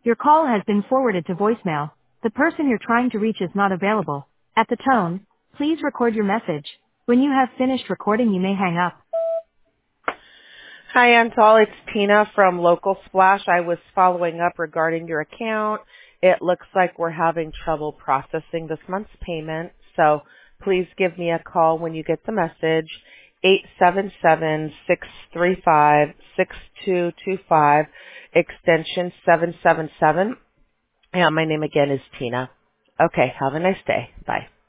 Your call has been forwarded to voicemail. The person you're trying to reach is not available. At the tone, please record your message. When you have finished recording, you may hang up. Hi, Antal. It's Tina from Local Splash. I was following up regarding your account. It looks like we're having trouble processing this month's payment, so please give me a call when you get the message, 877-635-6225, extension 777. And my name again is Tina. Okay, have a nice day. Bye.